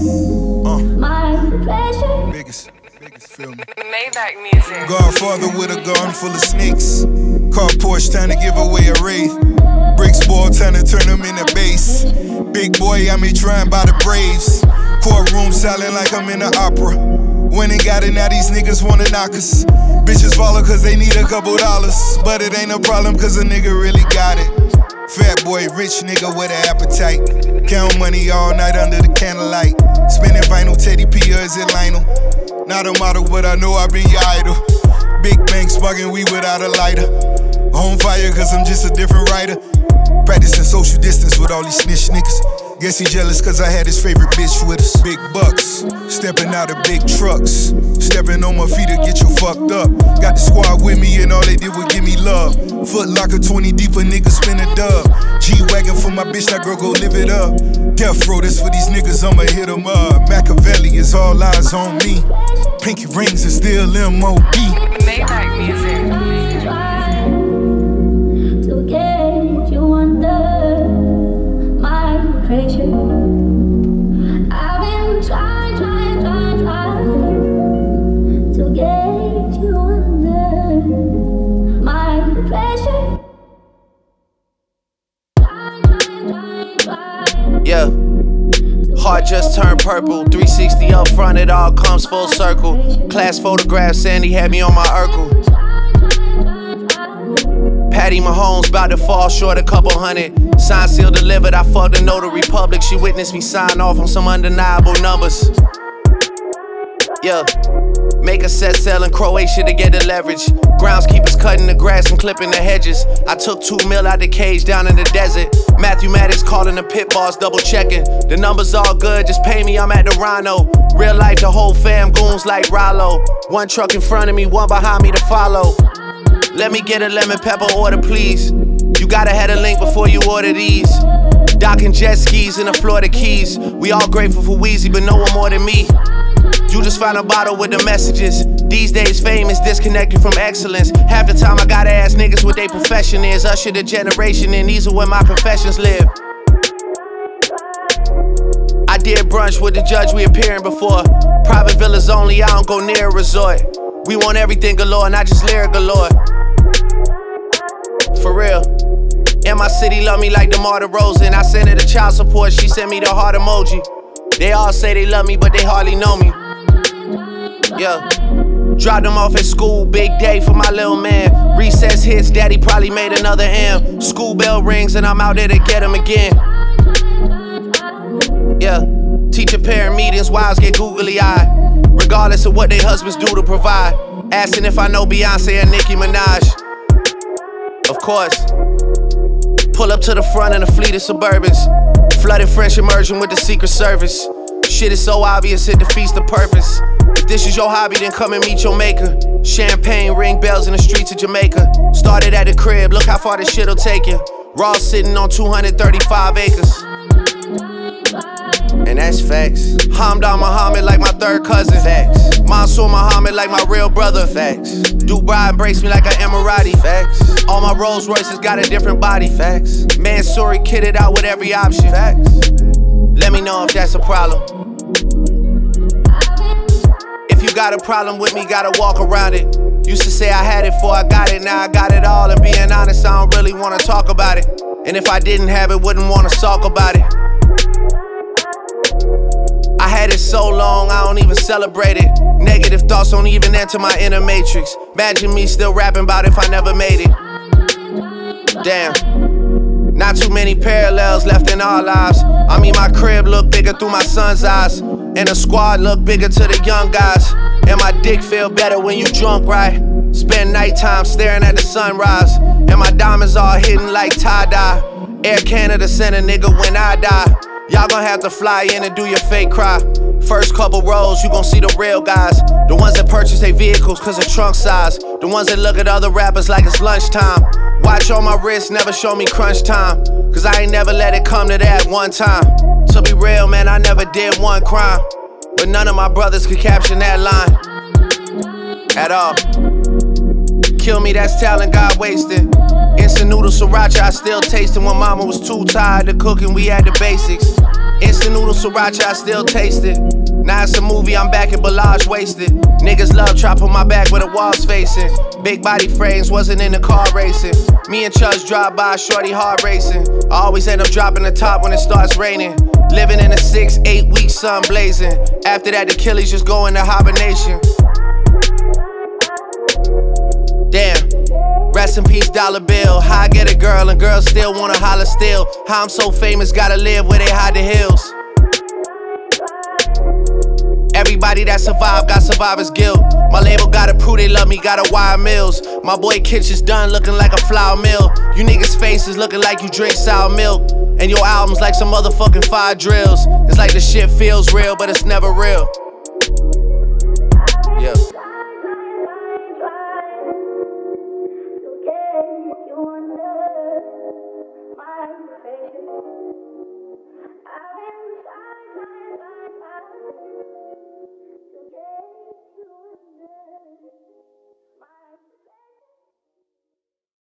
My pleasure. Biggest, feel me? Maybach music. Godfather with a garden full of snakes. Car Porsche time to give away a wraith. Bricks ball time to turn them into base. Big boy, I me trying by the Braves. Courtroom silent like I'm in an opera. When and got it, now these niggas wanna knock us. Bitches follow cause they need a couple dollars. But it ain't a problem cause a nigga really got it. Fat boy, rich nigga with an appetite. Count money all night under the candlelight. Spinning vinyl, Teddy P or is it Lionel? Not a model, but I know I been your idol. Big bang sparking weed without a lighter. On fire cause I'm just a different writer. Practicing social distance with all these snitch niggas. Guess he jealous cause I had his favorite bitch with us. Big bucks, stepping out of big trucks. Stepping on my feet to get you fucked up. Got the squad with me and all they did was give me love. Foot locker 20 deep, a nigga spin a dub. G-Wagon for my bitch, that girl go live it up. Death row, this for these niggas, I'ma hit them up. Machiavelli is all eyes on me. Pinky rings is still M.O.B. Maybach music. To get you under my pressure. I've been trying to get you under my pressure. Yeah. Heart just turned purple, 360 up front, it all comes full circle. Class photograph, Sandy had me on my Urkel. Patty Mahomes about to fall short a couple hundred. Sign seal delivered, I fucked a notary public. She witnessed me sign off on some undeniable numbers. Yeah. Make a set sail in Croatia to get the leverage. Groundskeepers cutting the grass and clipping the hedges. I took 2 mil out the cage down in the desert. Matthew Maddox calling the pit boss, double checking. The numbers all good, just pay me, I'm at the Rhino. Real life, the whole fam goons like Rollo. One truck in front of me, one behind me to follow. Let me get a lemon pepper order, please. You gotta have a link before you order these. Docking jet skis in the Florida Keys. We all grateful for Weezy, but no one more than me. You just found a bottle with the messages. These days fame is disconnected from excellence. Half the time I gotta ask niggas what they profession is. Usher the generation and these are where my confessions live. I did brunch with the judge we appearing before. Private villas only, I don't go near a resort. We want everything galore, not just lyric galore. For real. And my city love me like DeMar DeRozan. I sent her the child support, she sent me the heart emoji. They all say they love me, but they hardly know me. Yeah. Dropped them off at school, big day for my little man. Recess hits, daddy probably made another M. School bell rings and I'm out there to get him again. Yeah. Teacher parent meetings, wives get googly eyed. Regardless of what their husbands do to provide. Asking if I know Beyonce and Nicki Minaj. Of course. Pull up to the front in a fleet of Suburbans. Flooded French immersion with the Secret Service. Shit is so obvious, it defeats the purpose. If this is your hobby, then come and meet your maker. Champagne, ring bells in the streets of Jamaica. Started at the crib, look how far this shit'll take you. Raw sitting on 235 acres. And that's facts. Hamdan Muhammad like my third cousin. Facts. Mansour Muhammad like my real brother. Facts. Dubai embraced me like an Emirati. Facts. All my Rolls Royces got a different body. Facts. Mansouri kitted out with every option. Facts. Let me know if that's a problem. If you got a problem with me, gotta walk around it. Used to say I had it before I got it, now I got it all. And being honest, I don't really wanna talk about it. And if I didn't have it, wouldn't wanna talk about it. I had it so long, I don't even celebrate it. Negative thoughts don't even enter my inner matrix. Imagine me still rapping about if I never made it. Damn. Not too many parallels left in our lives. I mean, my crib look bigger through my son's eyes. And the squad look bigger to the young guys. And my dick feel better when you drunk, right? Spend nighttime staring at the sunrise. And my diamonds all hidden like tie-dye. Air Canada sent a nigga when I die. Y'all gon' have to fly in and do your fake cry. First couple rows, you gon' see the real guys. The ones that purchase their vehicles cause of trunk size. The ones that look at other rappers like it's lunchtime. Watch on my wrist, never show me crunch time. Cause I ain't never let it come to that one time. To be real, man, I never did one crime. But none of my brothers could caption that line at all. Kill me, that's talent God wasted. Instant noodle sriracha, I still tasted when mama was too tired to cook and we had the basics. Instant noodle sriracha, I still taste it. Now it's a movie, I'm back at Bellage wasted. Niggas love trap on my back where the walls facing. Big body frames, wasn't in the car racing. Me and Chuz drive by, shorty hard racing. I always end up dropping the top when it starts raining. Living in a 6-8 week sun blazing. After that, the Achilles just go into hibernation. Damn. Rest in peace, dollar bill. How I get a girl and girls still wanna holler still. How I'm so famous, gotta live where they hide the hills. Everybody that survived got survivor's guilt. My label gotta prove they love me, gotta wire mills. My boy Kitch is done looking like a flour mill. You niggas' faces looking like you drink sour milk. And your albums like some motherfucking fire drills. It's like the shit feels real, but it's never real. Yeah. I've been trying.